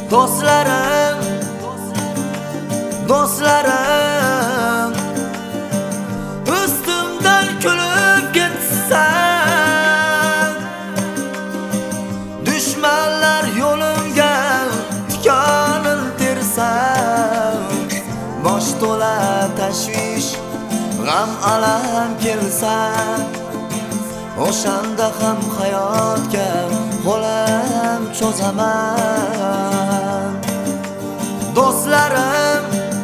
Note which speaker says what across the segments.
Speaker 1: Do'stlarim, do'stlarim, ustimdan kulib ketsa, dushmanlar yo'limga tikonil tersa, bosh to'la tashvish, g'am alam kelsa, o'shanda ham hayotga qo'lim cho'zaman. Do'stlarim,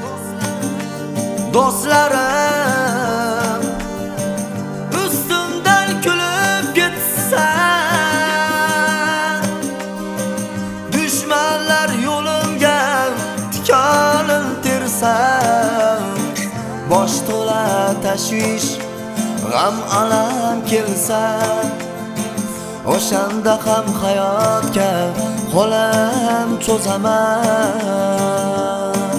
Speaker 1: do'stlarim, ustimdan kulib ketsa, dushmanlar yo'limga tikonil tersa, bosh to'la tashvish, g'am alam kelsa, o'shanda ham hayotga qo'lim cho'zaman.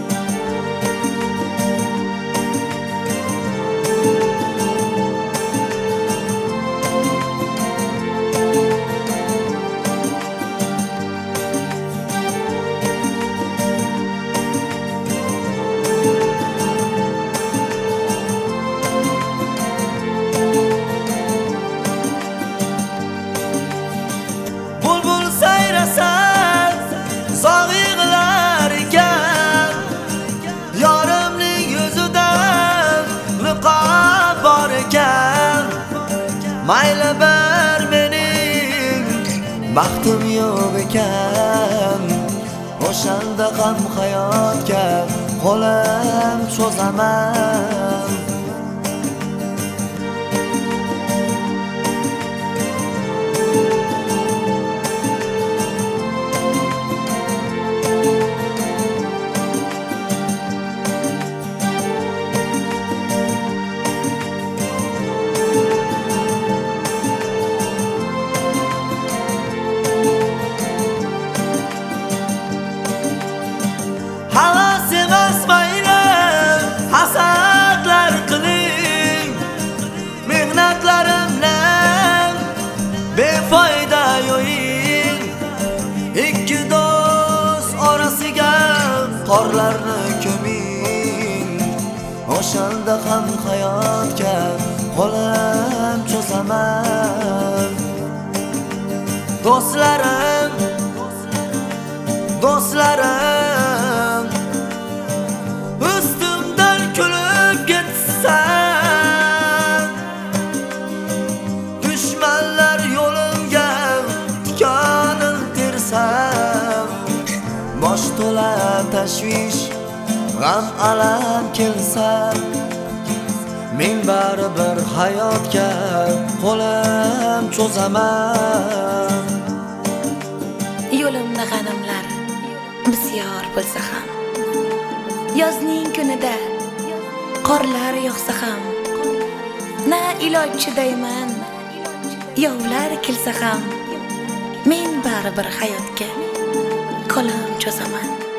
Speaker 1: Bulbul sayrasa zog'ig'lar ekan, yorimning yuzidan niqob bor ekan. Mayli bir mening baxtim yo'q ekan, o'shanda ham hayotga qo'lim cho'zaman. Havas emas mayli, hasadlar qiling, mehnatlarimdan befoyda yo'ying. Ikki do'st orasiga qorlarni ko'ming, o'shanda ham hayotga qo'lim cho'zaman. Do'stlarim, do'stlarim, ustimdan kulib ketsa, dushmanlar yo'limga tikonil tersa, bosh to'la tashvish, g'am alam kelsa, men baribir hayotga qo'lim cho'zaman.
Speaker 2: Yo'limda g'animlar bisyor bo'lsa ham, yozning kunida qorlar yog'sa ham, na iloj chidayman, yovlar kelsa ham, men baribir hayotga qo'lim cho'zaman.